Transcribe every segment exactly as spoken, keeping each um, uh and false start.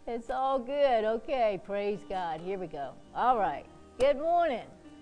It's all good. Okay, praise God. Here we go. All right. Good morning.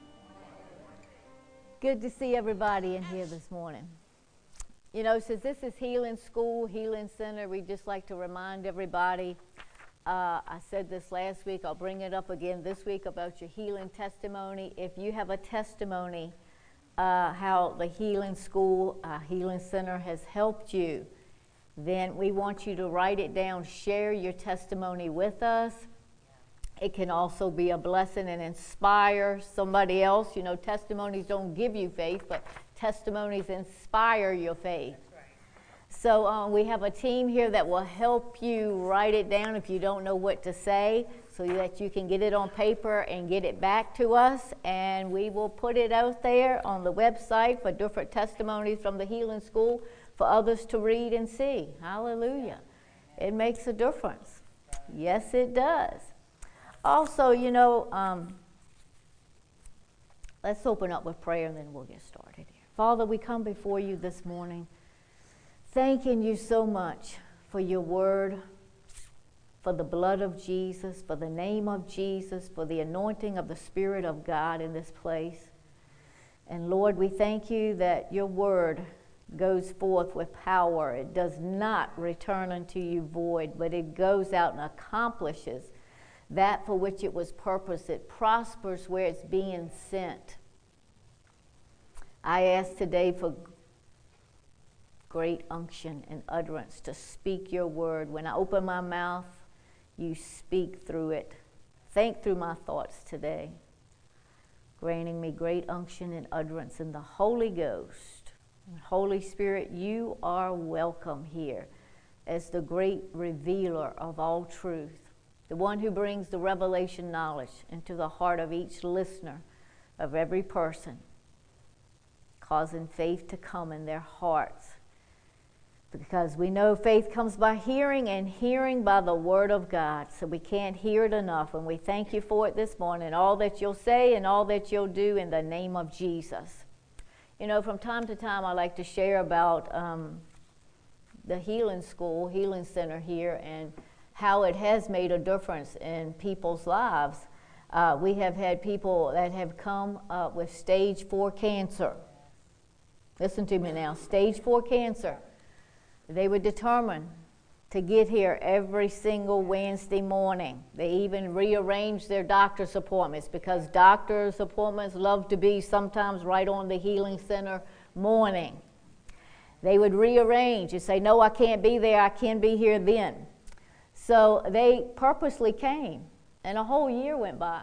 Good to see everybody in here this morning. You know, since this is Healing School, Healing Center, we just like to remind everybody. Uh, I said this last week. I'll bring it up again this week about your healing testimony. If you have a testimony, uh, how the Healing School, uh, Healing Center has helped you, then we want you to write it down, share your testimony with us. It can also be a blessing and inspire somebody else. You know, testimonies don't give you faith, but testimonies inspire your faith. That's right. So um, we have a team here that will help you write it down if you don't know what to say, so that you can get it on paper and get it back to us. And we will put it out there on the website for different testimonies from the Healing School for others to read and see. Hallelujah. It makes a difference. Yes, it does. Also, you know, um, let's open up with prayer and then we'll get started here. Father, we come before you this morning, thanking you so much for your word, for the blood of Jesus, for the name of Jesus, for the anointing of the Spirit of God in this place. And Lord, we thank you that your word goes forth with power. It does not return unto you void, but it goes out and accomplishes that for which it was purposed. It prospers where it's being sent. I ask today for great unction and utterance to speak your word. When I open my mouth, you speak through it. Think through my thoughts today, granting me great unction and utterance in the Holy Ghost. Holy Spirit, you are welcome here as the great revealer of all truth, the one who brings the revelation knowledge into the heart of each listener, of every person, causing faith to come in their hearts. Because we know faith comes by hearing, and hearing by the word of God. So we can't hear it enough, and we thank you for it this morning, all that you'll say and all that you'll do in the name of Jesus. You know, from time to time, I like to share about um, the Healing School, Healing Center here, and how it has made a difference in people's lives. Uh, we have had people that have come uh, with stage four cancer. Listen to me now, stage four cancer. They were determined to get here every single Wednesday morning. They even rearranged their doctor's appointments, because doctor's appointments love to be sometimes right on the Healing Center morning. They would rearrange and say, no, I can't be there, I can be here then. So they purposely came, and a whole year went by.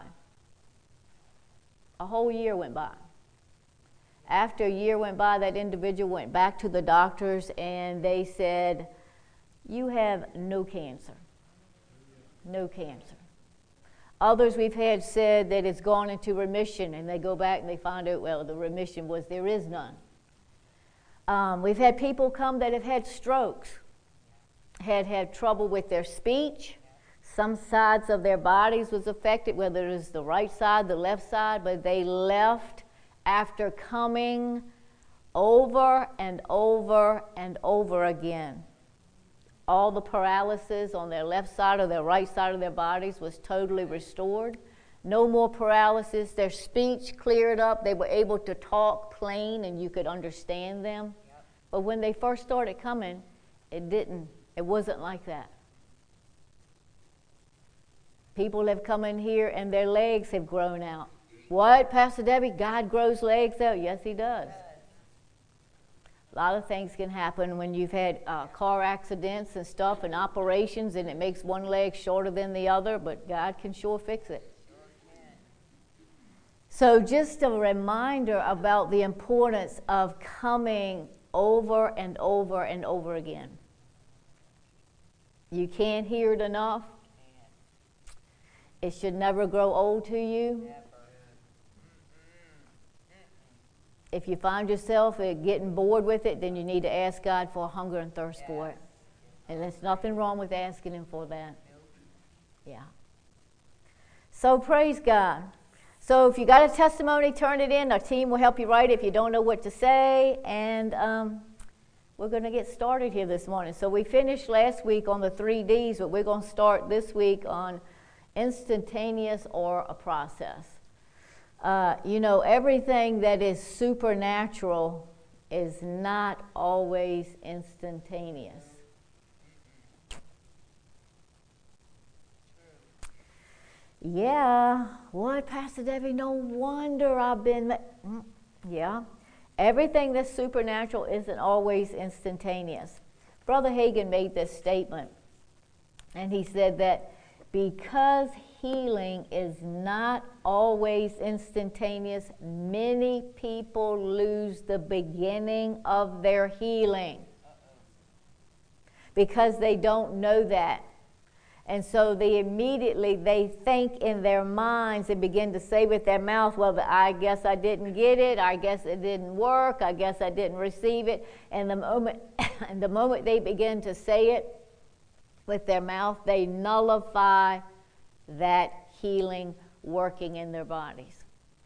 A whole year went by. After a year went by, that individual went back to the doctors and they said, you have no cancer. No cancer. Others we've had said that it's gone into remission, and they go back and they find out, well, the remission was there is none. Um, we've had people come that have had strokes, had had trouble with their speech. Some sides of their bodies was affected, whether it was the right side, the left side, but they left after coming over and over and over again. All the paralysis on their left side or their right side of their bodies was totally restored. No more paralysis. Their speech cleared up. They were able to talk plain and you could understand them. Yep. But when they first started coming, it didn't. It wasn't like that. People have come in here and their legs have grown out. What, Pastor Debbie? God grows legs out? Yes, he does. A lot of things can happen when you've had uh, car accidents and stuff and operations, and it makes one leg shorter than the other, but God can sure fix it. So just a reminder about the importance of coming over and over and over again. You can't hear it enough. It should never grow old to you. If you find yourself getting bored with it, then you need to ask God for a hunger and thirst yes. for it. And there's nothing wrong with asking him for that. Yeah. So praise God. So if you got a testimony, turn it in. Our team will help you write it if you don't know what to say. And um, We're going to get started here this morning. So we finished last week on the three D's, but we're going to start this week on instantaneous or a process. Uh, you know, everything that is supernatural is not always instantaneous. Yeah, what, Pastor Debbie? No wonder I've been... Ma- yeah, everything that's supernatural isn't always instantaneous. Brother Hagin made this statement, and he said that because healing is not always instantaneous, many people lose the beginning of their healing because they don't know that. And so they immediately, they think in their minds and begin to say with their mouth, well, I guess I didn't get it, I guess it didn't work, I guess I didn't receive it. And the moment, and the moment they begin to say it with their mouth, they nullify that healing working in their bodies.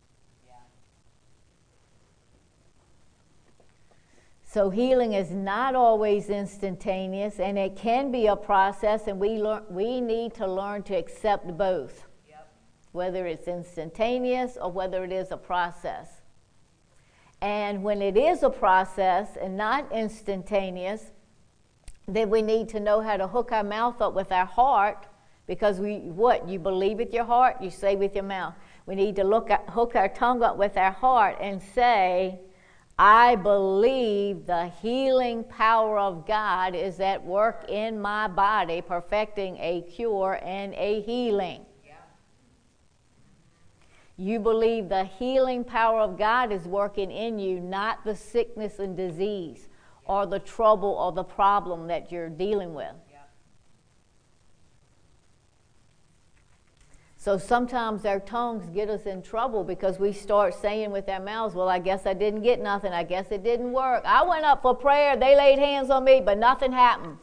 So healing is not always instantaneous, and it can be a process, and we learn, we need to learn to accept both, yep. Whether it's instantaneous or whether it is a process. And when it is a process and not instantaneous, then we need to know how to hook our mouth up with our heart, because we, what, you believe with your heart, you say with your mouth. We need to look at, hook our tongue up with our heart and say, I believe the healing power of God is at work in my body, perfecting a cure and a healing. Yeah. You believe the healing power of God is working in you, not the sickness and disease or the trouble or the problem that you're dealing with. So sometimes our tongues get us in trouble because we start saying with our mouths, well, I guess I didn't get nothing. I guess it didn't work. I went up for prayer. They laid hands on me, but nothing happened.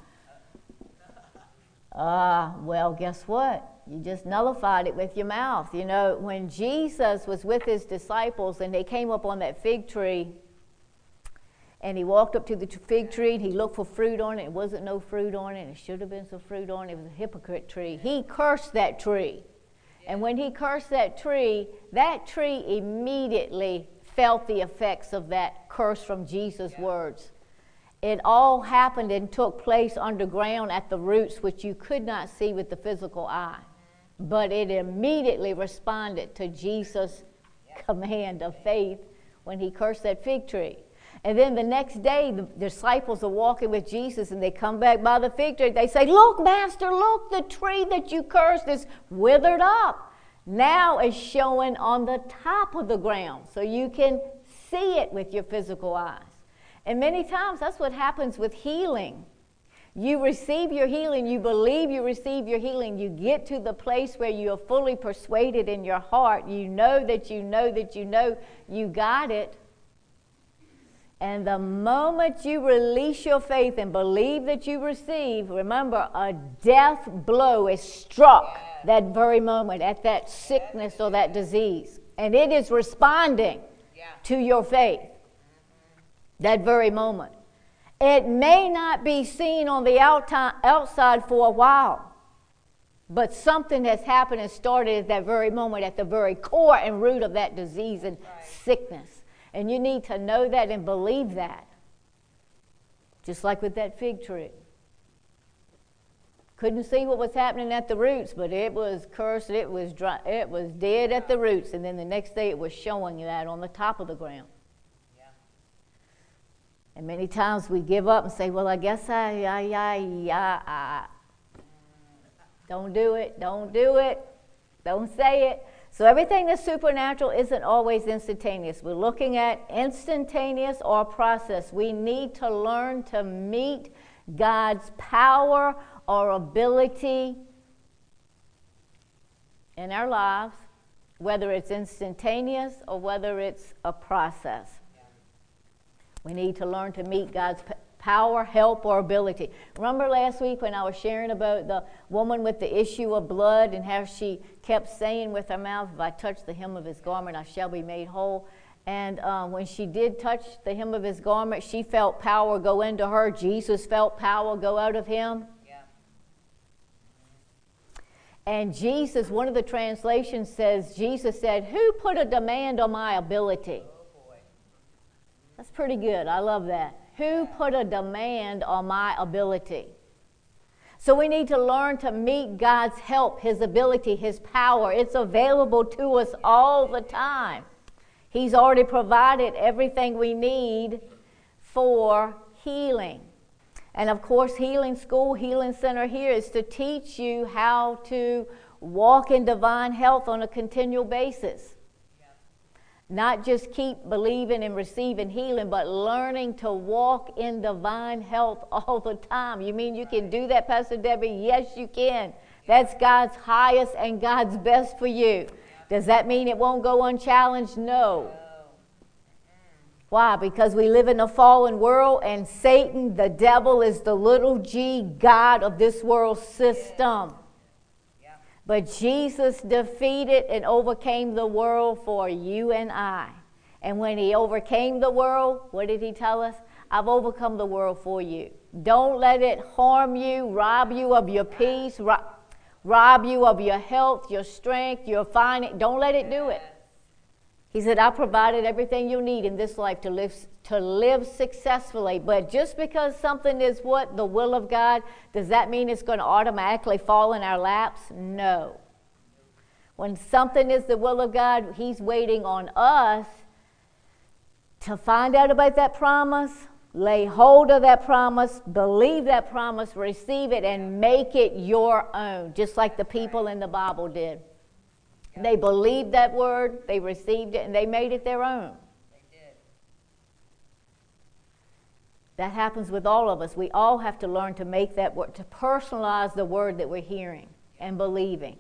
Ah, uh, well, guess what? You just nullified it with your mouth. You know, when Jesus was with his disciples and they came up on that fig tree, and he walked up to the fig tree and he looked for fruit on it. It wasn't no fruit on it. It should have been some fruit on it. It was a hypocrite tree. He cursed that tree. And when he cursed that tree, that tree immediately felt the effects of that curse from Jesus' yeah. words. It all happened and took place underground at the roots, which you could not see with the physical eye. But it immediately responded to Jesus' yeah. command of faith when he cursed that fig tree. And then the next day, the disciples are walking with Jesus, and they come back by the fig tree. They say, look, Master, look, the tree that you cursed is withered up. Now it's showing on the top of the ground, so you can see it with your physical eyes. And many times, that's what happens with healing. You receive your healing, you believe you receive your healing, you get to the place where you are fully persuaded in your heart, you know that you know that you know you got it. And the moment you release your faith and believe that you receive, remember, a death blow is struck yeah. that very moment at that sickness or that disease. And it is responding yeah. to your faith mm-hmm. that very moment. It may not be seen on the outside for a while, but something has happened and started at that very moment, at the very core and root of that disease and right. sickness. And you need to know that and believe that. Just like with that fig tree. Couldn't see what was happening at the roots, but it was cursed, it was dry, it was dead at the roots. And then the next day it was showing you that on the top of the ground. Yeah. And many times we give up and say, well, I guess I, I, I, I, I. Don't do it, don't do it, don't say it. So everything that's supernatural isn't always instantaneous. We're looking at instantaneous or process. We need to learn to meet God's power or ability in our lives, whether it's instantaneous or whether it's a process. We need to learn to meet God's power, help, or ability. Remember last week when I was sharing about the woman with the issue of blood and how she kept saying with her mouth, if I touch the hem of his garment, I shall be made whole. And uh, when she did touch the hem of his garment, she felt power go into her. Jesus felt power go out of him. Yeah. And Jesus, one of the translations says, Jesus said, who put a demand on my ability? Oh, boy. That's pretty good. I love that. Who put a demand on my ability? So we need to learn to meet God's help, his ability, his power. It's available to us all the time. He's already provided everything we need for healing. And of course, Healing School, Healing Center here is to teach you how to walk in divine health on a continual basis. Yeah. Not just keep believing and receiving healing, but learning to walk in divine health all the time. You mean you can do that, Pastor Debbie? Yes, you can. That's God's highest and God's best for you. Does that mean it won't go unchallenged? No. Why? Because we live in a fallen world, and Satan, the devil, is the little g god of this world system. Yeah. But Jesus defeated and overcame the world for you and I. And when he overcame the world, what did he tell us? I've overcome the world for you. Don't let it harm you, rob you of your peace, rob, rob you of your health, your strength, your finance. Don't let it do it. He said, I provided everything you need in this life to live, to live successfully. But just because something is what? The will of God, does that mean it's going to automatically fall in our laps? No. When something is the will of God, he's waiting on us to find out about that promise, lay hold of that promise, believe that promise, receive it, and make it your own, just like the people in the Bible did. They believed that word, they received it, and they made it their own. They did. That happens with all of us. We all have to learn to make that word, to personalize the word that we're hearing and believing.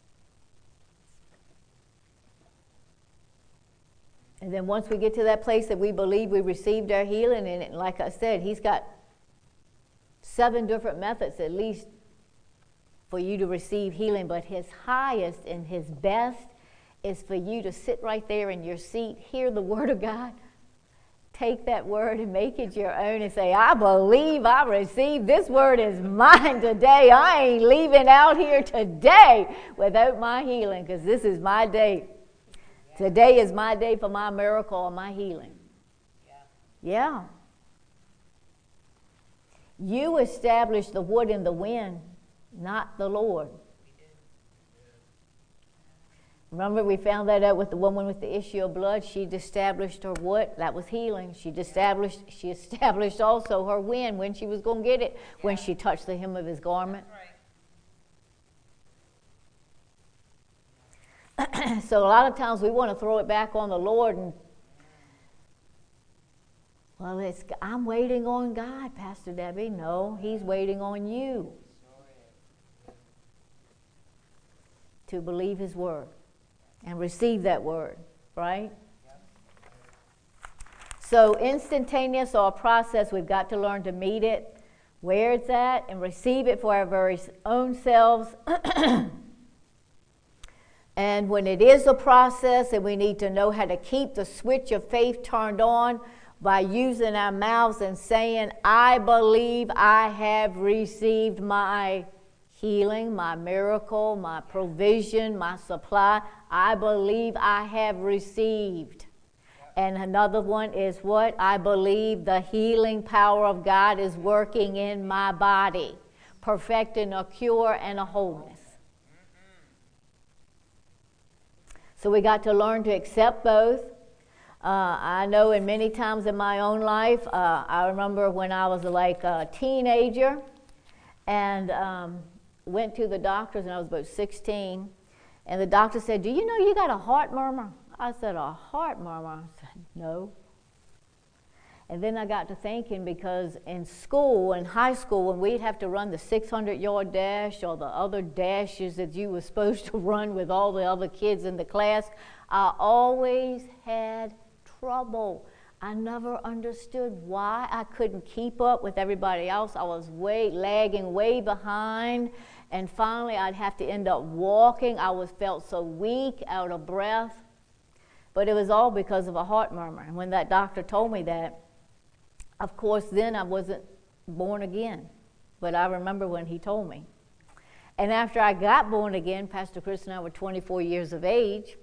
And then once we get to that place that we believe we received our healing, and like I said, he's got seven different methods at least for you to receive healing, but his highest and his best is for you to sit right there in your seat, hear the word of God, take that word and make it your own and say, I believe I received. This word is mine today. I ain't leaving out here today without my healing, because this is my day. Today is my day for my miracle and my healing. Yeah. You established the wood and the wind, not the Lord. Remember, we found that out with the woman with the issue of blood. She established her what? That was healing. She established, she established also her wind, when she was going to get it, when she touched the hem of his garment. Right. So a lot of times we want to throw it back on the Lord and, well, it's, I'm waiting on God, Pastor Debbie. No, he's waiting on you to believe his word and receive that word, right? Yep. So instantaneous or a process, we've got to learn to meet it where it's at and receive it for our very own selves. And when it is a process, and we need to know how to keep the switch of faith turned on by using our mouths and saying, I believe I have received my healing, my miracle, my provision, my supply. I believe I have received. And another one is what? I believe the healing power of God is working in my body, perfecting a cure and a wholeness. So we got to learn to accept both. Uh, I know in many times in my own life, uh, I remember when I was like a teenager and um, went to the doctors, and I was about sixteen, and the doctor said, do you know you got a heart murmur? I said, a heart murmur? I said, no. And then I got to thinking, because in school, in high school, when we'd have to run the six hundred yard dash or the other dashes that you were supposed to run with all the other kids in the class, I always had trouble. I never understood why I couldn't keep up with everybody else. I was way lagging way behind, and finally I'd have to end up walking. I was felt so weak, out of breath. But it was all because of a heart murmur. And when that doctor told me that, of course, then I wasn't born again. But I remember when he told me. And after I got born again, Pastor Chris and I were twenty-four years of age.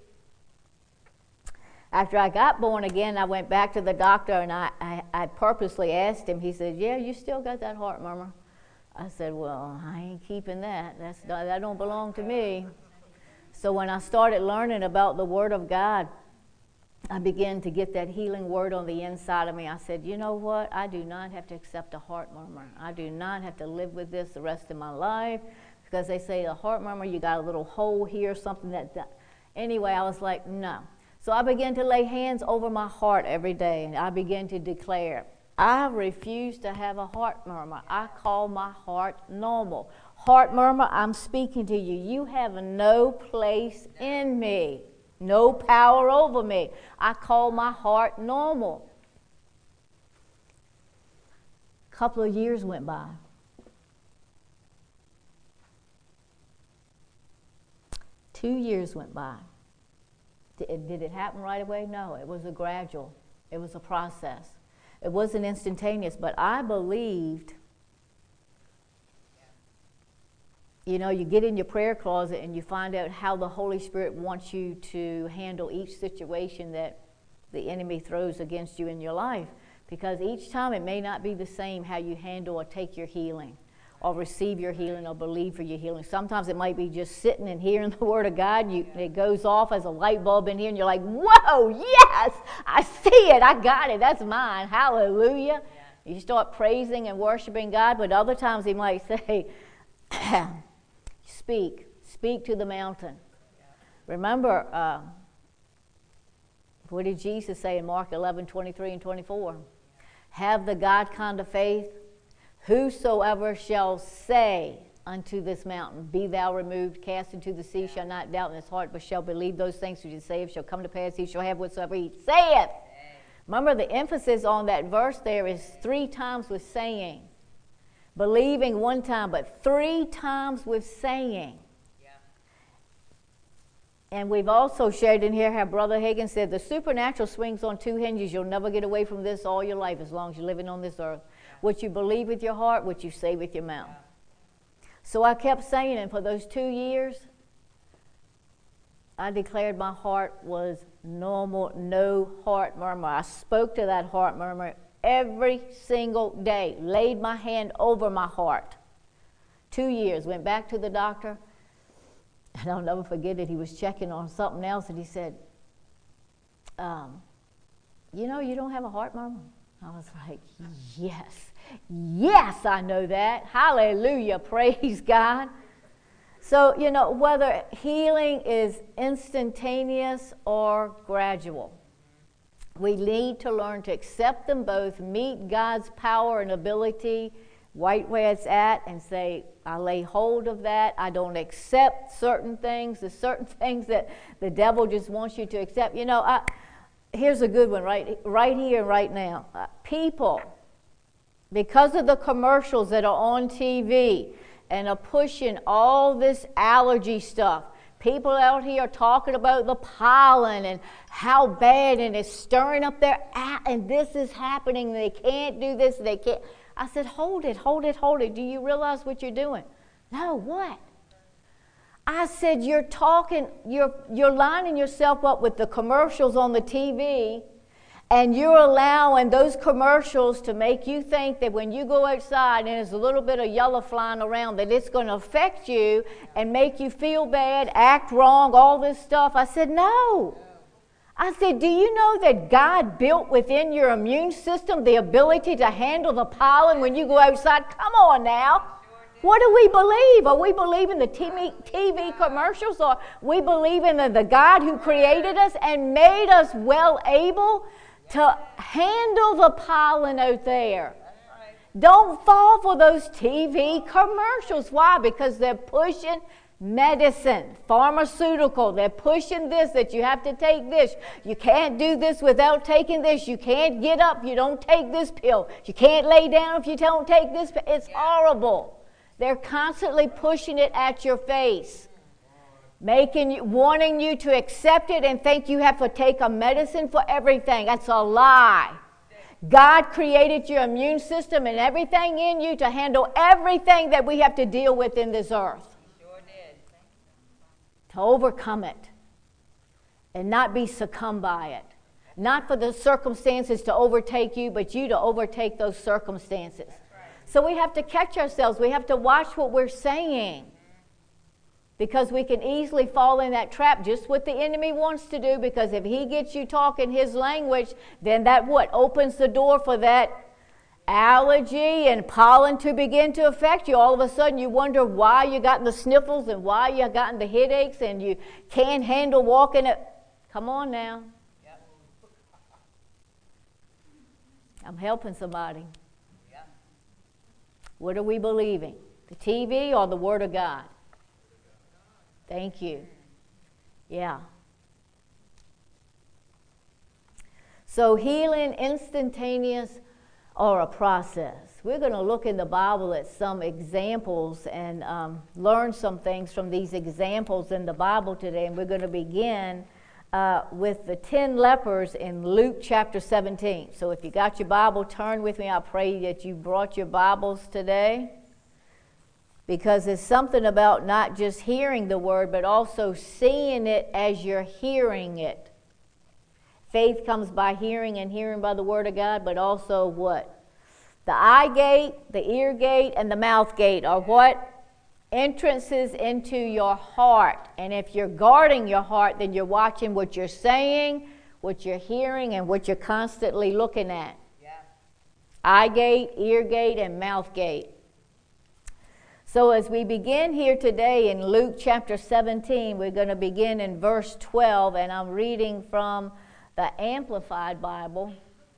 After I got born again, I went back to the doctor, and I, I, I purposely asked him. He said, yeah, you still got that heart murmur. I said, well, I ain't keeping that. That's, that don't belong to me. So when I started learning about the Word of God, I began to get that healing word on the inside of me. I said, you know what? I do not have to accept a heart murmur. I do not have to live with this the rest of my life. Because they say a heart murmur, you got a little hole here, something that, that. Anyway, I was like, no. So I began to lay hands over my heart every day, and I began to declare, I refuse to have a heart murmur. I call my heart normal. Heart murmur, I'm speaking to you. You have no place in me, no power over me. I call my heart normal. A couple of years went by. Two years went by. Did it happen right away? No, it was a gradual. It was a process. It wasn't instantaneous, but I believed, you know, you get in your prayer closet and you find out how the Holy Spirit wants you to handle each situation that the enemy throws against you in your life. Because each time it may not be the same how you handle or take your healing, or receive your healing, or believe for your healing. Sometimes it might be just sitting and hearing the Word of God. You, it goes off as a light bulb in here, and you're like, whoa, yes, I see it, I got it, that's mine, hallelujah. Yeah. You start praising and worshiping God, but other times He might say, speak, speak to the mountain. Yeah. Remember, uh, what did Jesus say in Mark eleven, twenty-three and twenty-four? Have the God kind of faith. Whosoever shall say unto this mountain, be thou removed, cast into the sea, shall not doubt in his heart, but shall believe those things which he saith shall come to pass, he shall have whatsoever he saith. Remember, the emphasis on that verse there is three times with saying. Believing one time, but three times with saying. Yeah. And we've also shared in here how Brother Hagin said, the supernatural swings on two hinges. You'll never get away from this all your life as long as you're living on this earth. What you believe with your heart, what you say with your mouth. So I kept saying, and for those two years, I declared my heart was normal, no heart murmur. I spoke to that heart murmur every single day, laid my hand over my heart. Two years, went back to the doctor, and I'll never forget it. He was checking on something else, and he said, um, you know, you don't have a heart murmur? I was like, yes. Yes, I know that. Hallelujah. Praise God. So, you know, whether healing is instantaneous or gradual, we need to learn to accept them both, meet God's power and ability right where it's at, and say, I lay hold of that. I don't accept certain things. There's certain things that the devil just wants you to accept. You know, I, here's a good one right, right here, right now. Uh, people, because of the commercials that are on T V and are pushing all this allergy stuff, people out here are talking about the pollen and how bad, and it's stirring up their, and this is happening, they can't do this, they can't. I said, hold it, hold it, hold it. Do you realize what you're doing? No, what? I said, you're talking, you're, you're lining yourself up with the commercials on the T V, and you're allowing those commercials to make you think that when you go outside and there's a little bit of yellow flying around, that it's going to affect you and make you feel bad, act wrong, all this stuff. I said, no. I said, do you know that God built within your immune system the ability to handle the pollen when you go outside? Come on now. What do we believe? Are we believing the T V, T V commercials, or we believe in the, the God who created us and made us well able to handle the pollen out there? Don't fall for those T V commercials. Why? Because they're pushing medicine, pharmaceutical. They're pushing this, that you have to take this. You can't do this without taking this. You can't get up. You don't take this pill. You can't lay down if you don't take this pill. It's horrible. They're constantly pushing it at your face. making you, wanting you to accept it and think you have to take a medicine for everything. That's a lie. God created your immune system and everything in you to handle everything that we have to deal with in this earth. He sure did. To overcome it and not be succumbed by it. Not for the circumstances to overtake you, but you to overtake those circumstances. Right. So we have to catch ourselves. We have to watch what we're saying. Because we can easily fall in that trap, just what the enemy wants to do, because if he gets you talking his language, then that what? Opens the door for that allergy and pollen to begin to affect you. All of a sudden you wonder why you got the sniffles and why you gotten the headaches and you can't handle walking it. Come on now. Yep. I'm helping somebody. Yep. What are we believing? The T V or the Word of God? Thank you. Yeah. So healing instantaneous or a process. We're going to look in the Bible at some examples and um, learn some things from these examples in the Bible today. And we're going to begin uh, with the ten lepers in Luke chapter seventeen. So if you got your Bible, turn with me. I pray that you brought your Bibles today. Because it's something about not just hearing the word, but also seeing it as you're hearing it. Faith comes by hearing, and hearing by the word of God, but also what? The eye gate, the ear gate, and the mouth gate are what? Entrances into your heart. And if you're guarding your heart, then you're watching what you're saying, what you're hearing, and what you're constantly looking at. Yeah. Eye gate, ear gate, and mouth gate. So as we begin here today in Luke chapter seventeen, we're going to begin in verse twelve, and I'm reading from the Amplified Bible.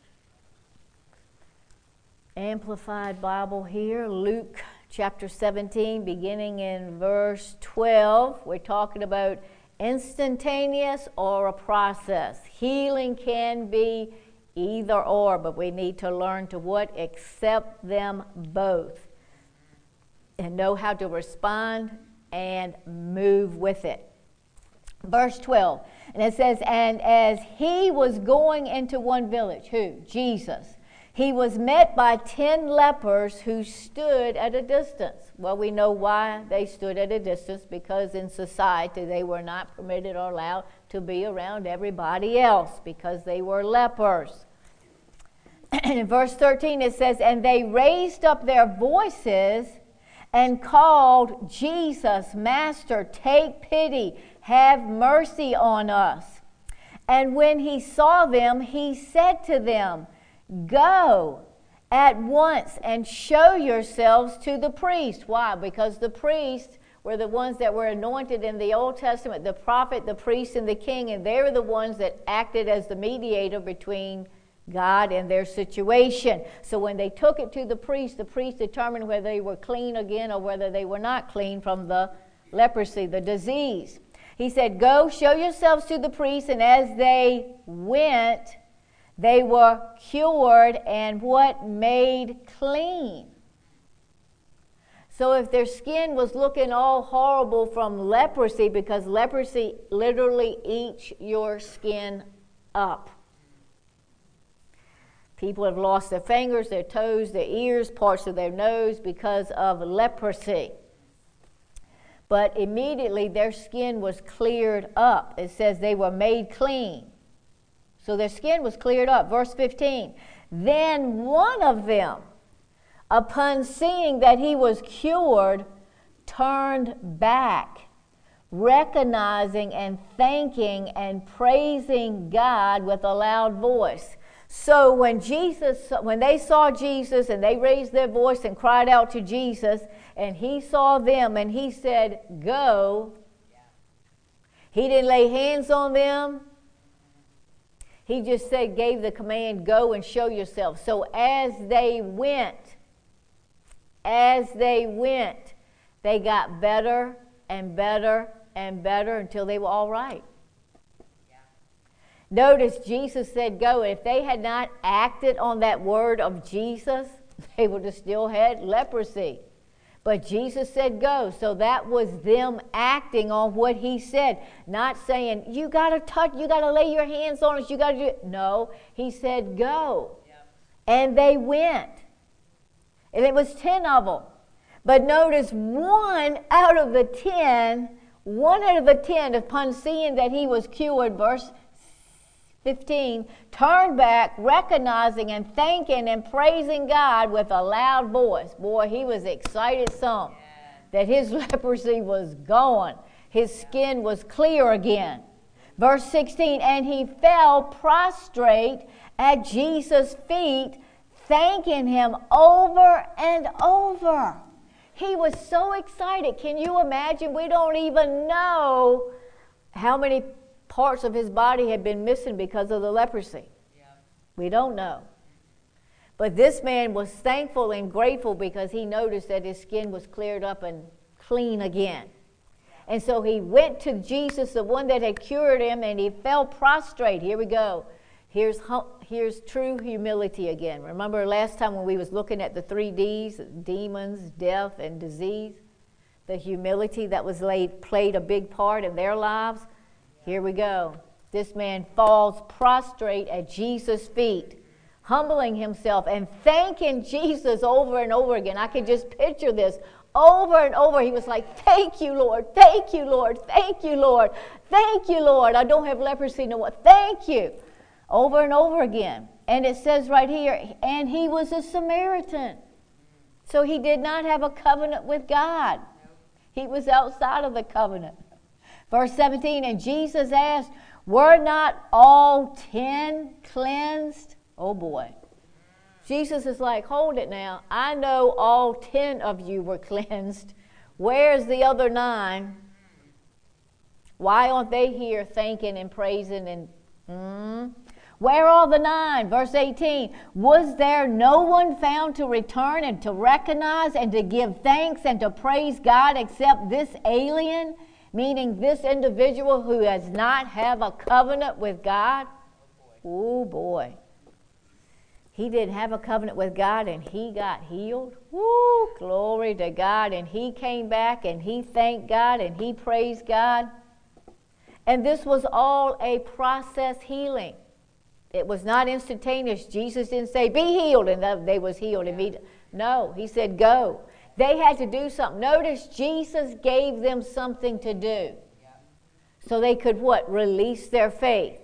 Amplified Bible here, Luke chapter seventeen, beginning in verse twelve. We're talking about instantaneous or a process. Healing can be either or, but we need to learn to what? Accept them both. And know how to respond and move with it. Verse twelve, and it says, and as he was going into one village, who? Jesus. He was met by ten lepers who stood at a distance. Well, we know why they stood at a distance, because in society they were not permitted or allowed to be around everybody else because they were lepers. And in verse thirteen it says, and they raised up their voices and called, Jesus, Master, take pity, have mercy on us. And when he saw them, he said to them, go at once and show yourselves to the priest. Why? Because the priests were the ones that were anointed in the Old Testament, the prophet, the priest, and the king, and they were the ones that acted as the mediator between God and their situation. So when they took it to the priest, the priest determined whether they were clean again or whether they were not clean from the leprosy, the disease. He said, go show yourselves to the priest, and as they went, they were cured and what? Made clean. So if their skin was looking all horrible from leprosy, because leprosy literally eats your skin up. People have lost their fingers, their toes, their ears, parts of their nose because of leprosy. But immediately their skin was cleared up. It says they were made clean. So their skin was cleared up. Verse fifteen. Then one of them, upon seeing that he was cured, turned back, recognizing and thanking and praising God with a loud voice. So when Jesus, when they saw Jesus and they raised their voice and cried out to Jesus, and he saw them and he said, go. Yeah. He didn't lay hands on them. He just said, gave the command, go and show yourself. So as they went, as they went, they got better and better and better until they were all right. Notice Jesus said go. If they had not acted on that word of Jesus, they would have still had leprosy. But Jesus said go. So that was them acting on what he said. Not saying, you got to touch, you got to lay your hands on us, you got to do it. No, he said go. Yep. And they went. And it was ten of them. But notice one out of the ten, one out of the ten, upon seeing that he was cured, verse fifteen, turned back, recognizing and thanking and praising God with a loud voice. Boy, he was excited some that his leprosy was gone. His skin was clear again. Verse sixteen, and he fell prostrate at Jesus' feet, thanking him over and over. He was so excited. Can you imagine? We don't even know how many parts of his body had been missing because of the leprosy. Yeah. We don't know. But this man was thankful and grateful because he noticed that his skin was cleared up and clean again. And so he went to Jesus, the one that had cured him, and he fell prostrate. Here we go. Here's, here's true humility again. Remember last time when we was looking at the three D's, demons, death, and disease? The humility that was laid, played a big part in their lives. Here we go. This man falls prostrate at Jesus' feet, humbling himself and thanking Jesus over and over again. I can just picture this over and over. He was like, thank you, Lord. Thank you, Lord. Thank you, Lord. Thank you, Lord. I don't have leprosy no more. Thank you. Over and over again. And it says right here, and he was a Samaritan. So he did not have a covenant with God. He was outside of the covenant. Verse seventeen, and Jesus asked, were not all ten cleansed? Oh boy. Jesus is like, hold it now. I know all ten of you were cleansed. Where's the other nine? Why aren't they here thanking and praising and... Mm? Where are the nine? Verse eighteen, was there no one found to return and to recognize and to give thanks and to praise God except this alien? Meaning this individual who does not have a covenant with God? Oh boy. He didn't have a covenant with God and he got healed. Woo, glory to God. And he came back and he thanked God and he praised God. And this was all a process healing. It was not instantaneous. Jesus didn't say, be healed, and they was healed immediately. No, he said, go. They had to do something. Notice Jesus gave them something to do. So they could what? Release their faith.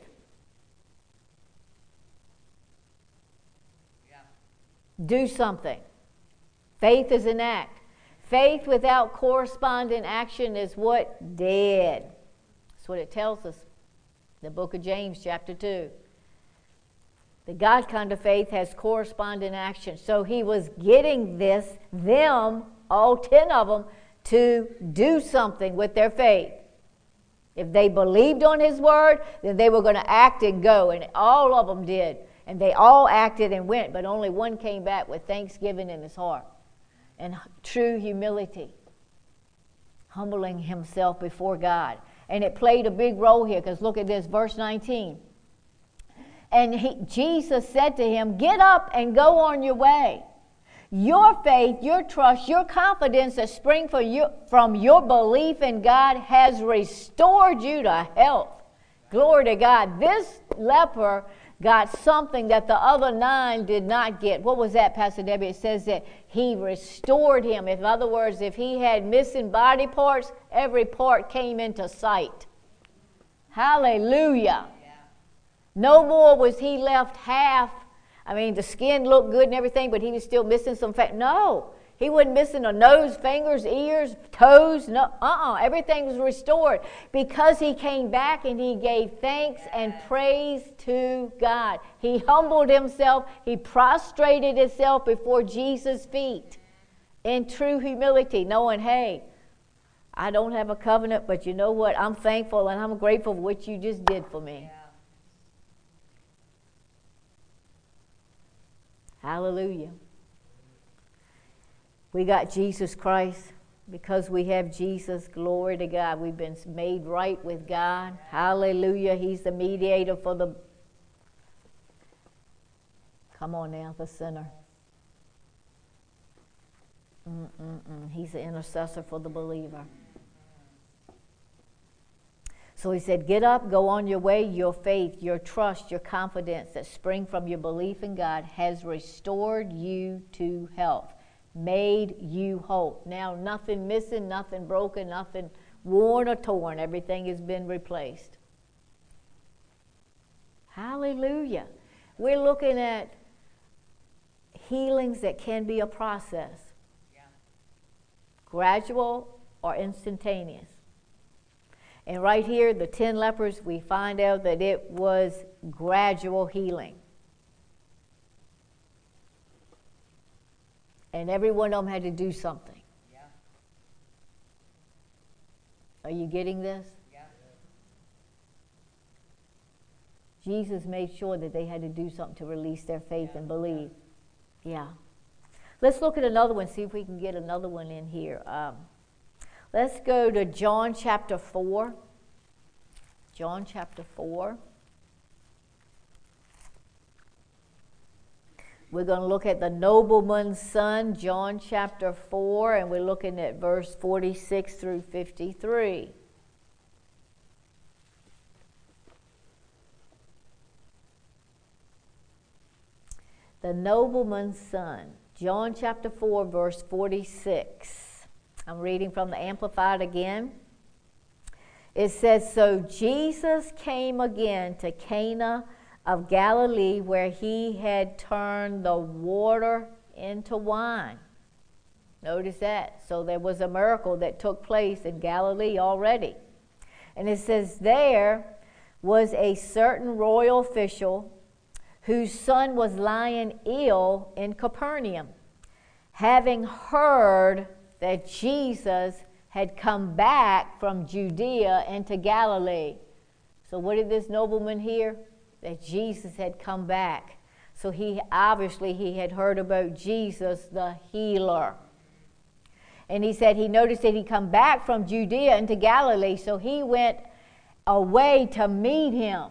Do something. Faith is an act. Faith without corresponding action is what? Dead. That's what it tells us. The book of James, chapter two. The God kind of faith has corresponding action. So he was getting this, them, all ten of them, to do something with their faith. If they believed on his word, then they were going to act and go. And all of them did. And they all acted and went, but only one came back with thanksgiving in his heart and true humility, humbling himself before God. And it played a big role here, because look at this, verse nineteen. And he, Jesus said to him, get up and go on your way. Your faith, your trust, your confidence that spring from your, from your belief in God has restored you to health. Glory to God. This leper got something that the other nine did not get. What was that, Pastor Debbie? It says that he restored him. In other words, if he had missing body parts, every part came into sight. Hallelujah. No more was he left half. I mean, the skin looked good and everything, but he was still missing some fat. No, he wasn't missing a nose, fingers, ears, toes. No, uh-uh. Everything was restored because he came back and he gave thanks and praise to God. He humbled himself. He prostrated himself before Jesus' feet in true humility, knowing, hey, I don't have a covenant, but you know what? I'm thankful and I'm grateful for what you just did for me. Hallelujah. We got Jesus Christ. Because we have Jesus, glory to God. We've been made right with God. Hallelujah. He's the mediator for the... Come on now, the sinner. Mm-mm-mm. He's the intercessor for the believer. So he said, get up, go on your way. Your faith, your trust, your confidence that spring from your belief in God has restored you to health, made you whole. Now nothing missing, nothing broken, nothing worn or torn. Everything has been replaced. Hallelujah. We're looking at healings that can be a process. Yeah. Gradual or instantaneous. And right here, the ten lepers, we find out that it was gradual healing. And every one of them had to do something. Yeah. Are you getting this? Yeah. Jesus made sure that they had to do something to release their faith yeah. and believe. Yeah. Let's look at another one, see if we can get another one in here. Um, let's go to John chapter four. John chapter four. We're going to look at the nobleman's son, John chapter four, and we're looking at verse forty-six through fifty-three. The nobleman's son, John chapter four, verse forty-six. I'm reading from the Amplified again. It says, so Jesus came again to Cana of Galilee, where he had turned the water into wine. Notice that. So there was a miracle that took place in Galilee already. And it says, there was a certain royal official whose son was lying ill in Capernaum, having heard that Jesus had come back from Judea into Galilee. So what did this nobleman hear? That Jesus had come back. So he obviously he had heard about Jesus the healer. And he said he noticed that he come back from Judea into Galilee, so he went away to meet him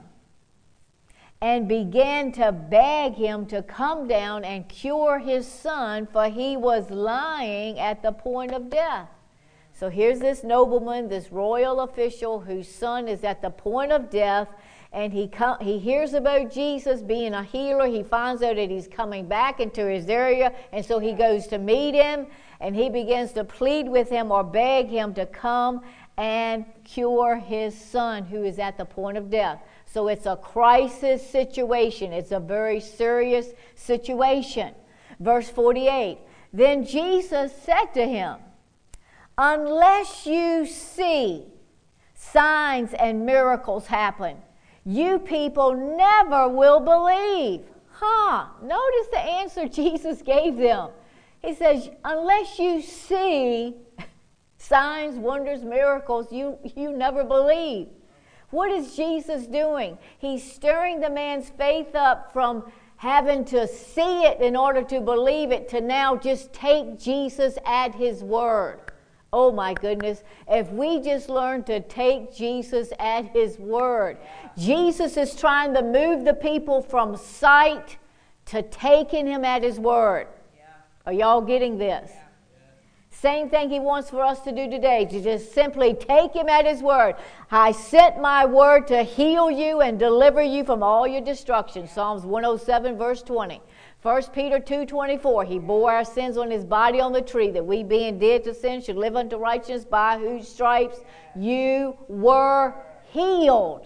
and began to beg him to come down and cure his son, for he was lying at the point of death. So here's this nobleman, this royal official whose son is at the point of death, and he com- he hears about Jesus being a healer. He finds out that he's coming back into his area, and so he goes to meet him, and he begins to plead with him or beg him to come and cure his son who is at the point of death. So it's a crisis situation. It's a very serious situation. Verse forty-eight, then Jesus said to him, unless you see signs and miracles happen, you people never will believe. Huh, notice the answer Jesus gave them. He says, unless you see signs, wonders, miracles, you, you never believe. What is Jesus doing? He's stirring the man's faith up from having to see it in order to believe it to now just take Jesus at his word. Oh my goodness, if we just learn to take Jesus at his word. Jesus is trying to move the people from sight to taking him at his word. Are y'all getting this? Same thing he wants for us to do today, to just simply take him at his word. I sent my word to heal you and deliver you from all your destruction. Psalms one oh seven, verse twenty. First Peter two twenty-four, he bore our sins on his body on the tree, that we being dead to sin should live unto righteousness, by whose stripes you were healed.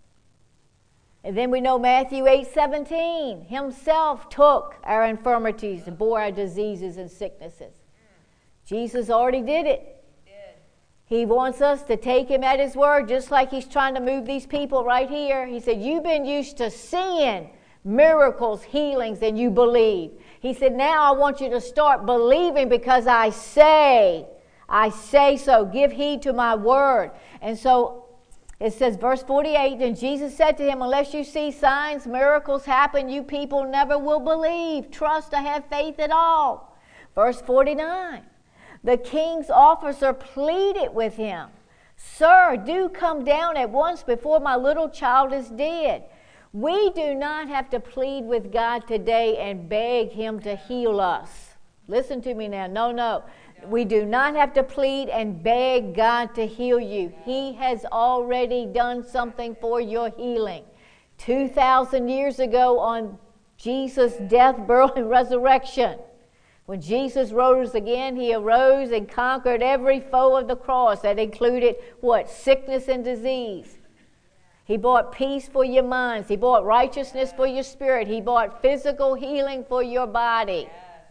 And then we know Matthew eight seventeen, himself took our infirmities and bore our diseases and sicknesses. Jesus already did it. He wants us to take him at his word, just like he's trying to move these people right here. He said, you've been used to seeing miracles, healings, and you believe. He said, now I want you to start believing, because I say, I say so. Give heed to my word. And so it says, verse forty-eight, then Jesus said to him, unless you see signs, miracles happen, you people never will believe, trust, or have faith at all. Verse forty-nine, the king's officer pleaded with him, sir, do come down at once before my little child is dead. We do not have to plead with God today and beg him to heal us. Listen to me now. No, no. We do not have to plead and beg God to heal you. He has already done something for your healing. two thousand years ago on Jesus' death, burial, and resurrection, when Jesus rose again, he arose and conquered every foe of the cross. That included what? Sickness and disease. He bought peace for your minds. He bought righteousness for your spirit. He bought physical healing for your body.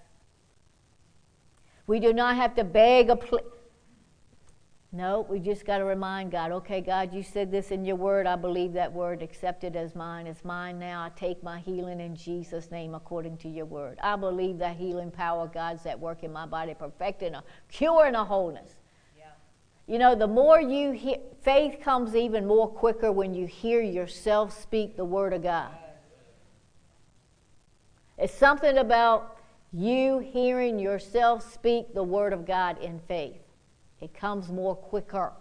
We do not have to beg a plea. No, we just got to remind God, okay, God, you said this in your word. I believe that word. Accept it as mine. It's mine now. I take my healing in Jesus' name according to your word. I believe that healing power of God's at work in my body, perfecting a cure and a wholeness. Yeah. You know, the more you hear, faith comes even more quicker when you hear yourself speak the word of God. It's something about you hearing yourself speak the word of God in faith. It comes more quicker.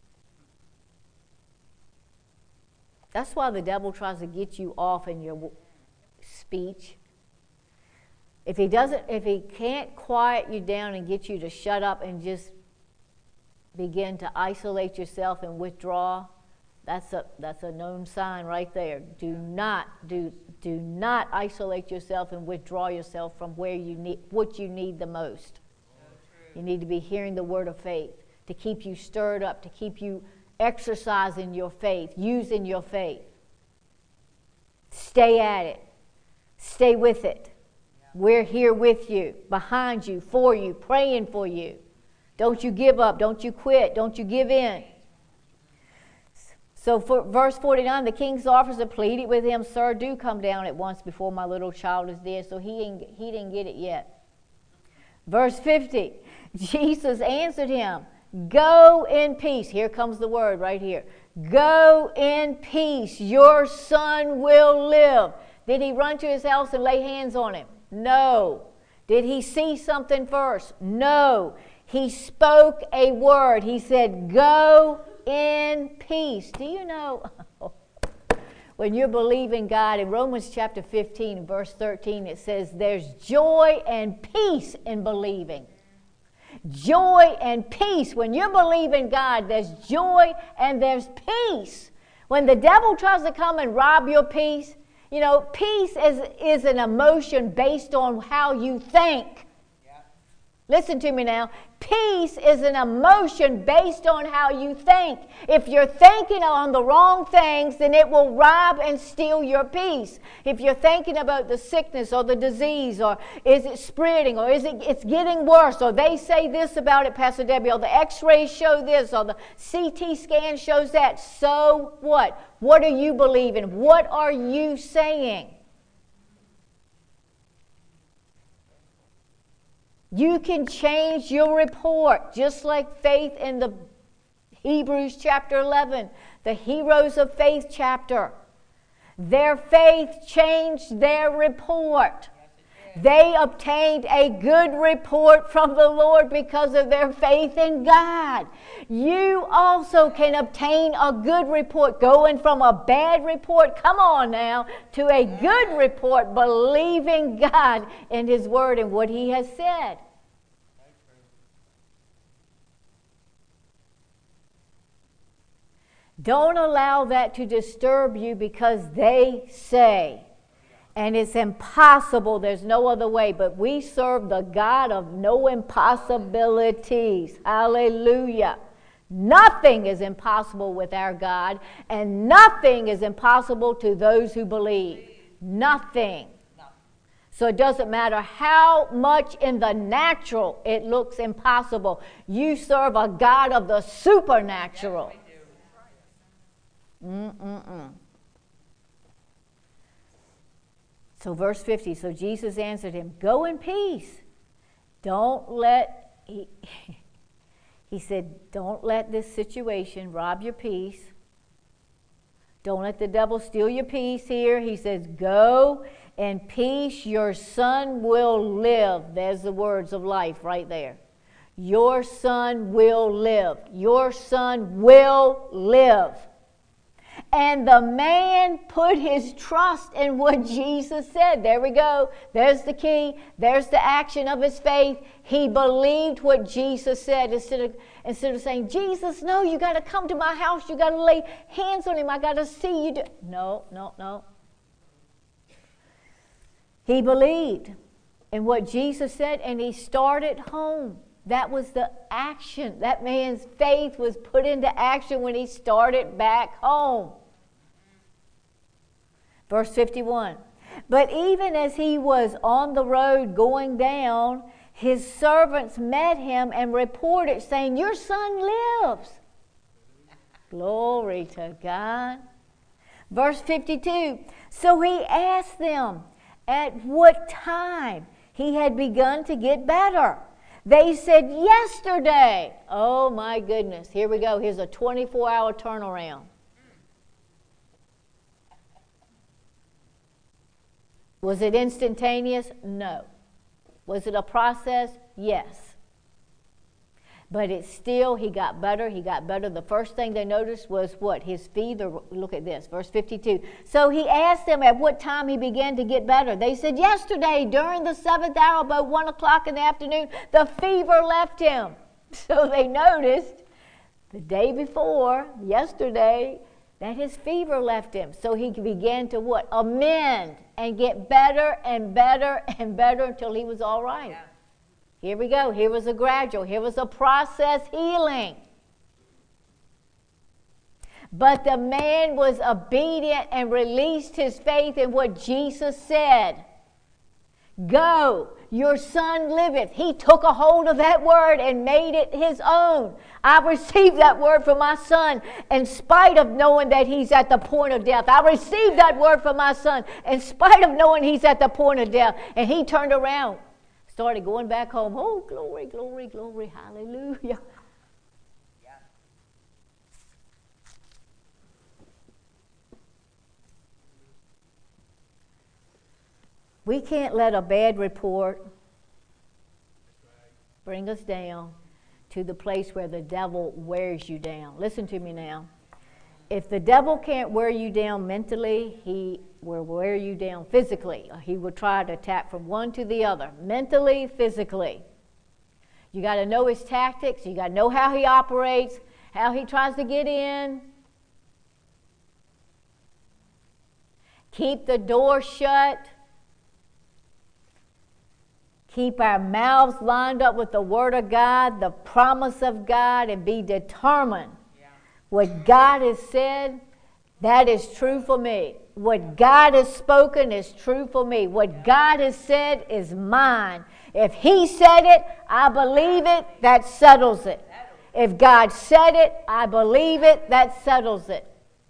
That's why the devil tries to get you off in your speech. If he doesn't, if he can't quiet you down and get you to shut up and just begin to isolate yourself and withdraw, that's a that's a known sign right there. Do not do do not isolate yourself and withdraw yourself from where you need what you need the most. You need to be hearing the word of faith to keep you stirred up, to keep you exercising your faith, using your faith. Stay at it. Stay with it. Yeah. We're here with you, behind you, for you, praying for you. Don't you give up. Don't you quit. Don't you give in. So for verse forty-nine, the king's officer pleaded with him, "Sir, do come down at once before my little child is dead." So he didn't, he didn't get it yet. Verse fifty, Jesus answered him, "Go in peace." Here comes the word right here. "Go in peace. Your son will live." Did he run to his house and lay hands on him? No. Did he see something first? No. He spoke a word. He said, "Go in peace." Do you know, when you're believing God, in Romans chapter fifteen, verse thirteen, it says there's joy and peace in believing. Joy and peace. When you believe in God, there's joy and there's peace. When the devil tries to come and rob your peace, you know, peace is, is an emotion based on how you think. Yeah. Listen to me now. Peace is an emotion based on how you think. If you're thinking on the wrong things, then it will rob and steal your peace. If you're thinking about the sickness or the disease, or is it spreading, or is it it's getting worse, or they say this about it, Pastor Debbie, or the x-rays show this, or the C T scan shows that, so what? What are you believing? What are you saying? You can change your report, just like faith in the Hebrews chapter eleven, the heroes of faith chapter. Their faith changed their report. They obtained a good report from the Lord because of their faith in God. You also can obtain a good report, going from a bad report, come on now, to a good report, believing God in His Word and what He has said. Don't allow that to disturb you because they say, and it's impossible, there's no other way, but we serve the God of no impossibilities. Hallelujah. Nothing is impossible with our God, and nothing is impossible to those who believe. Nothing. So it doesn't matter how much in the natural it looks impossible. You serve a God of the supernatural. Mm-mm-mm. So verse fifty, so Jesus answered him, "Go in peace. Don't let," he, he said, "don't let this situation rob your peace. Don't let the devil steal your peace here." He says, "Go in peace. Your son will live." There's the words of life right there. Your son will live. Your son will live. And the man put his trust in what Jesus said. There we go. There's the key. There's the action of his faith. He believed what Jesus said instead of, instead of saying, Jesus, no, you got to come to my house. You got to lay hands on him. I got to see you do. No, no, no. He believed in what Jesus said, and he started home. That was the action. That man's faith was put into action when he started back home. Verse fifty-one. But even as he was on the road going down, his servants met him and reported, saying, your son lives. Glory to God. Verse fifty-two. So he asked them at what time he had begun to get better. They said, yesterday. Oh my goodness. Here we go. Here's a twenty-four hour turnaround. Was it instantaneous? No. Was it a process? Yes. But it's still, he got better, he got better. The first thing they noticed was what? His fever. Look at this, verse fifty-two. So he asked them at what time he began to get better. They said, yesterday, during the seventh hour, about one o'clock in the afternoon, the fever left him. So they noticed the day before, yesterday, that his fever left him. So he began to what? Amend and get better and better and better until he was all right. Yeah. Here we go. Here was a gradual. Here was a process healing. But the man was obedient and released his faith in what Jesus said. Go, your son liveth. He took a hold of that word and made it his own. I received that word from my son in spite of knowing that he's at the point of death. I received that word from my son in spite of knowing he's at the point of death. And he turned around, started going back home. Oh, glory, glory, glory, hallelujah. We can't let a bad report bring us down to the place where the devil wears you down. Listen to me now. If the devil can't wear you down mentally, he will wear you down physically. He will try to attack from one to the other, mentally, physically. You got to know his tactics. You got to know how he operates, how he tries to get in. Keep the door shut. Keep our mouths lined up with the Word of God, the promise of God, and be determined. Yeah. What God has said, that is true for me. What God has spoken is true for me. What God has said is mine. If He said it, I believe it, that settles it. If God said it, I believe it, that settles it.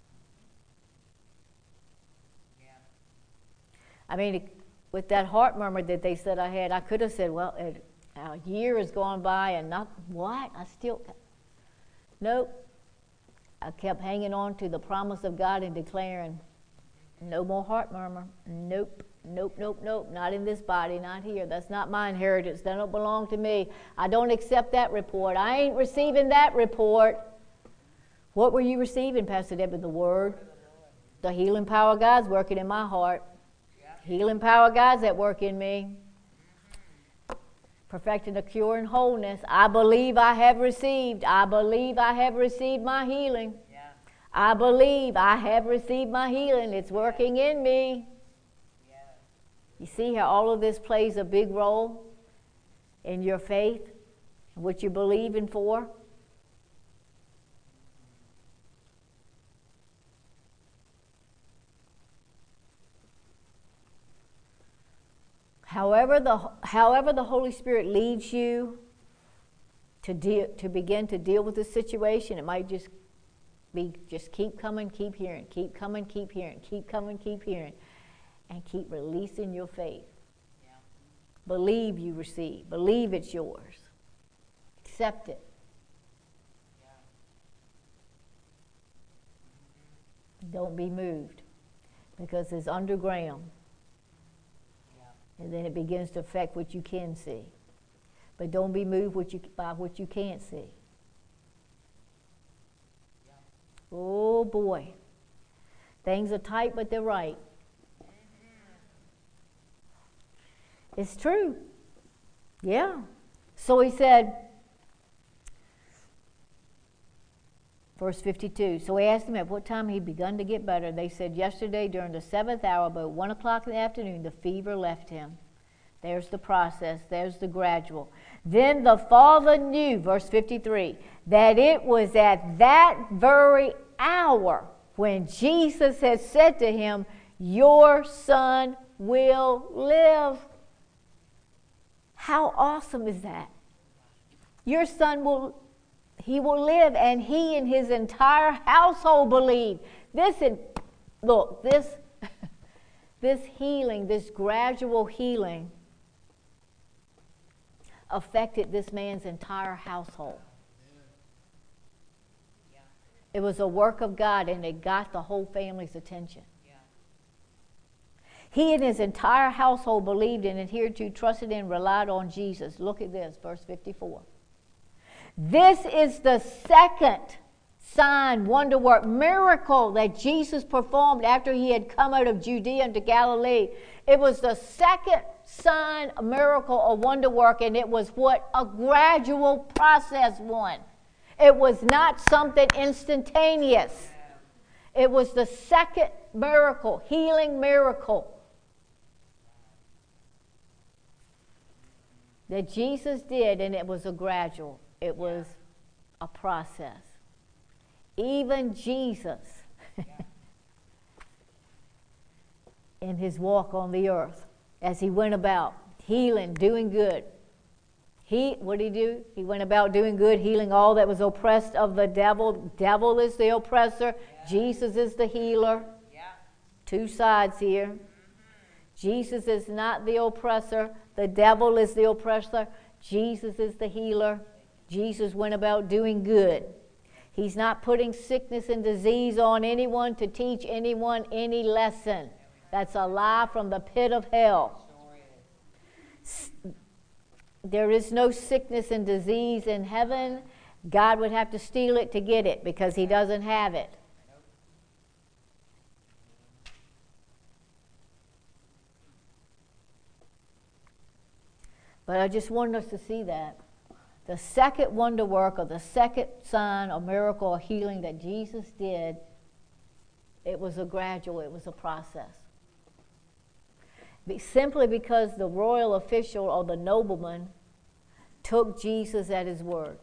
I mean, with that heart murmur that they said I had, I could have said, well, it, a year has gone by and not, what? I still, nope. I kept hanging on to the promise of God and declaring, no more heart murmur. Nope, nope, nope, nope. Not in this body, not here. That's not my inheritance. That don't belong to me. I don't accept that report. I ain't receiving that report. What were you receiving, Pastor Debbie? The Word. The healing power of God's working in my heart. Healing power of God's at work in me. Perfecting the cure and wholeness. I believe I have received. I believe I have received my healing. Yeah. I believe I have received my healing. It's working in me. Yeah. You see how all of this plays a big role in your faith, what you're believing for? However the, however the Holy Spirit leads you to, de- to begin to deal with the situation, it might just be just keep coming, keep hearing, keep coming, keep hearing, keep coming, keep hearing, and keep releasing your faith. Yeah. Believe you receive. Believe it's yours. Accept it. Yeah. Don't be moved because it's underground. And then it begins to affect what you can see. But don't be moved what you, by what you can't see. Yeah. Oh boy. Things are tight, but they're right. It's true. Yeah. So he said, verse fifty-two, so he asked him at what time he'd begun to get better. They said, yesterday during the seventh hour, about one o'clock in the afternoon, the fever left him. There's the process. There's the gradual. Then the father knew, verse fifty-three, that it was at that very hour when Jesus had said to him, your son will live. How awesome is that? Your son will, he will live, and he and his entire household believed. This, look, this, this healing, this gradual healing affected this man's entire household. It was a work of God, and it got the whole family's attention. He and his entire household believed and adhered to, trusted in, relied on Jesus. Look at this, verse fifty-four. This is the second sign, wonder work, miracle that Jesus performed after he had come out of Judea into Galilee. It was the second sign, a miracle, a wonder work, and it was what? A gradual process one. It was not something instantaneous. It was the second miracle, healing miracle that Jesus did, and it was a gradual. It was a process. Even Jesus, in his walk on the earth, as he went about healing, doing good, he, what did he do? He went about doing good, healing all that was oppressed of the devil. Devil is the oppressor. Yeah. Jesus is the healer. Yeah. Two sides here. Mm-hmm. Jesus is not the oppressor. The devil is the oppressor. Jesus is the healer. Jesus went about doing good. He's not putting sickness and disease on anyone to teach anyone any lesson. That's a lie from the pit of hell. There is no sickness and disease in heaven. God would have to steal it to get it because he doesn't have it. But I just wanted us to see that. The second wonder work, or the second sign or miracle or healing that Jesus did, it was a gradual, it was a process. Be, simply because the royal official or the nobleman took Jesus at his word.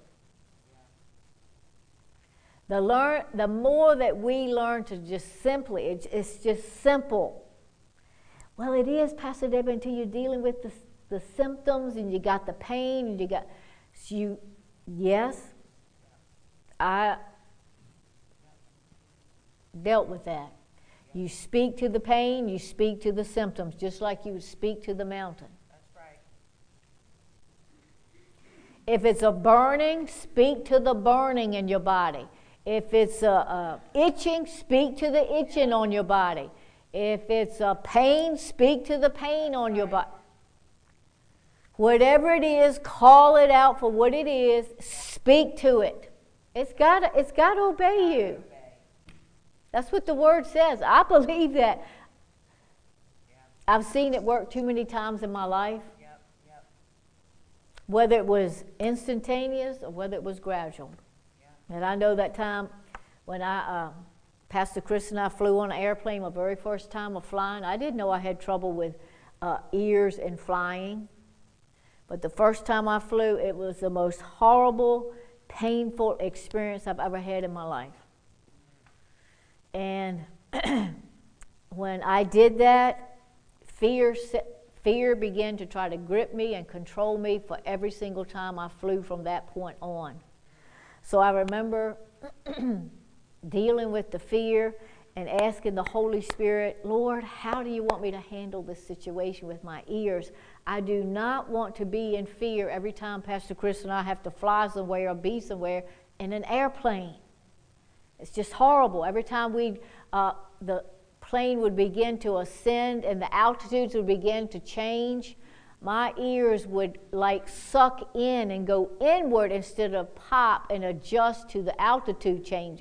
The, learn, the more that we learn to just simply, it, it's just simple. Well, it is, Pastor Deborah, until you're dealing with the, the symptoms and you got the pain and you got, you, yes, I dealt with that. You speak to the pain, you speak to the symptoms, just like you would speak to the mountain. That's right. If it's a burning, speak to the burning in your body. If it's a, a itching, speak to the itching on your body. If it's a pain, speak to the pain on your body. Whatever it is, call it out for what it is. Speak to it. It's got to, it's got to obey you. That's what the word says. I believe that. Yeah. I've seen it work too many times in my life. Yep, yep. Whether it was instantaneous or whether it was gradual. Yeah. And I know that time when I, uh, Pastor Chris and I flew on an airplane, my very first time of flying. I didn't know I had trouble with uh, ears and flying. But the first time I flew, it was the most horrible, painful experience I've ever had in my life. And when I did that, fear, fear began to try to grip me and control me for every single time I flew from that point on. So I remember dealing with the fear and asking the Holy Spirit, Lord, how do you want me to handle this situation with my ears? I do not want to be in fear every time Pastor Chris and I have to fly somewhere or be somewhere in an airplane. It's just horrible. Every time we, uh, the plane would begin to ascend and the altitudes would begin to change, my ears would like suck in and go inward instead of pop and adjust to the altitude changes.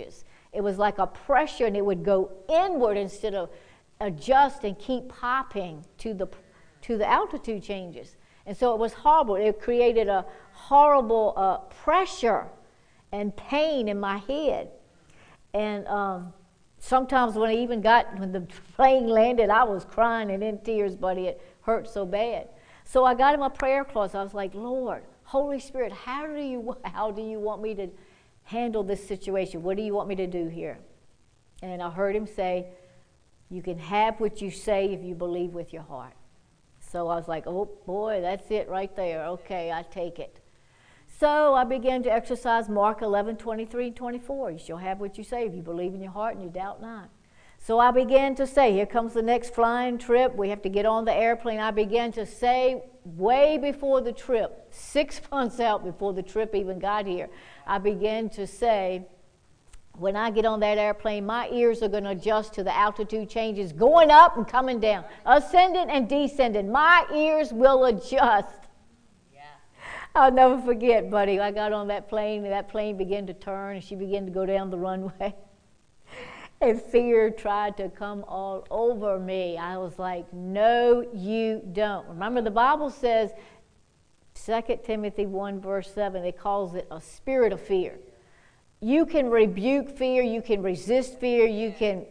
It was like a pressure, and it would go inward instead of adjust and keep popping to the to the altitude changes. And so it was horrible. It created a horrible uh, pressure and pain in my head. And um, sometimes when I even got, when the plane landed, I was crying and in tears, buddy. It hurt so bad. So I got in my prayer closet. I was like, Lord, Holy Spirit, how do you how do you want me to handle this situation? What do you want me to do here? And I heard him say, you can have what you say if you believe with your heart. So I was like, oh boy, that's it right there. Okay, I take it. So I began to exercise Mark eleven, twenty-three and twenty-four. You shall have what you say if you believe in your heart and you doubt not. So I began to say, here comes the next flying trip. We have to get on the airplane. I began to say way before the trip, six months out before the trip even got here, I began to say, when I get on that airplane, my ears are going to adjust to the altitude changes, going up and coming down, ascending and descending. My ears will adjust. Yeah. I'll never forget, buddy. I got on that plane, and that plane began to turn, and she began to go down the runway. And fear tried to come all over me. I was like, no, you don't. Remember, the Bible says, Second Timothy one, verse seven, it calls it a spirit of fear. You can rebuke fear, you can resist fear, you can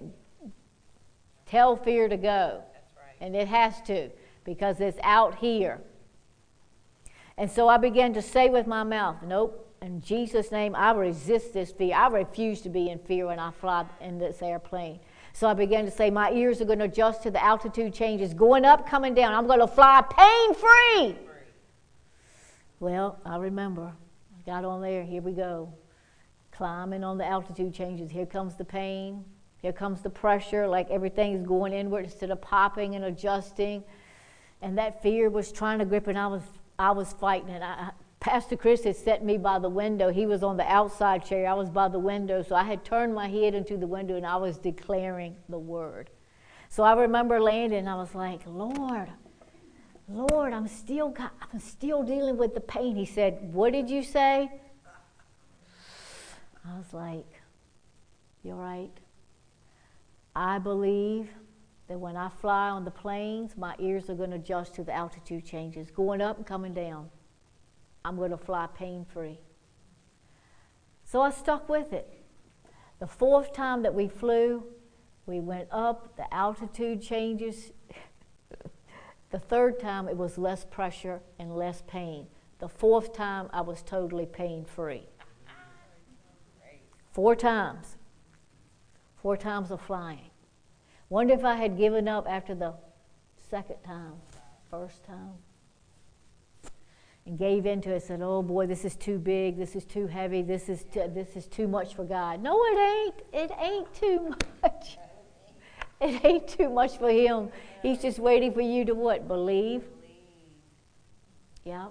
tell fear to go. That's right. And it has to, because it's out here. And so I began to say with my mouth, nope, in Jesus' name, I resist this fear. I refuse to be in fear when I fly in this airplane. So I began to say, my ears are going to adjust to the altitude changes, going up, coming down. I'm going to fly pain-free. Well, I remember. I got on there. Here we go. Climbing on the altitude changes. Here comes the pain. Here comes the pressure, like everything's going inward instead of popping and adjusting. And that fear was trying to grip, and I was I was fighting it. I, Pastor Chris had set me by the window. He was on the outside chair. I was by the window. So I had turned my head into the window, and I was declaring the word. So I remember landing, and I was like, Lord, Lord, I'm still, I'm still dealing with the pain. He said, what did you say? I was like, you're right. I believe that when I fly on the planes, my ears are going to adjust to the altitude changes, going up and coming down. I'm going to fly pain-free. So I stuck with it. The fourth time that we flew, we went up, the altitude changes. The third time, it was less pressure and less pain. The fourth time, I was totally pain-free. Four times. Four times of flying. Wonder if I had given up after the second time, first time. And gave into it, said, oh boy, this is too big, this is too heavy, this is too, this is too much for God. No, it ain't. It ain't too much. It ain't too much for him. He's just waiting for you to what? Believe? Yeah.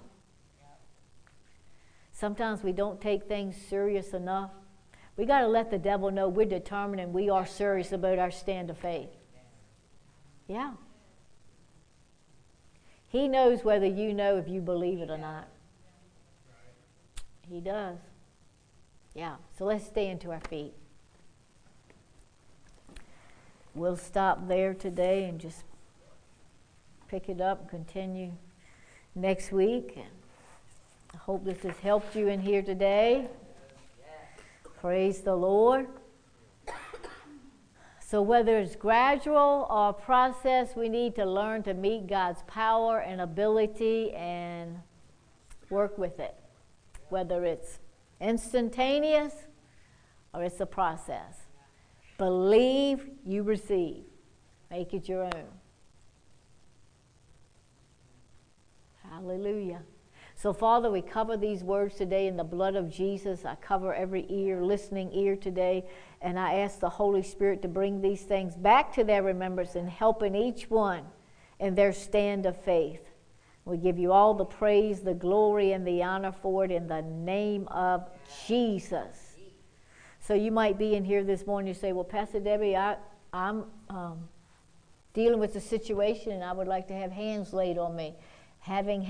Sometimes we don't take things serious enough. We got to let the devil know we're determined and we are serious about our stand of faith. Yeah. He knows whether you know if you believe it or not. He does. Yeah. So let's stand to our feet. We'll stop there today and just pick it up and continue next week. And I hope this has helped you in here today. Praise the Lord. So whether it's gradual or process, we need to learn to meet God's power and ability and work with it. Whether it's instantaneous or it's a process. Believe, you receive. Make it your own. Hallelujah. So, Father, we cover these words today in the blood of Jesus. I cover every ear, listening ear today. And I ask the Holy Spirit to bring these things back to their remembrance and helping each one in their stand of faith. We give you all the praise, the glory, and the honor for it in the name of Jesus. So you might be in here this morning and say, well, Pastor Debbie, I, I'm um, dealing with a situation and I would like to have hands laid on me. Having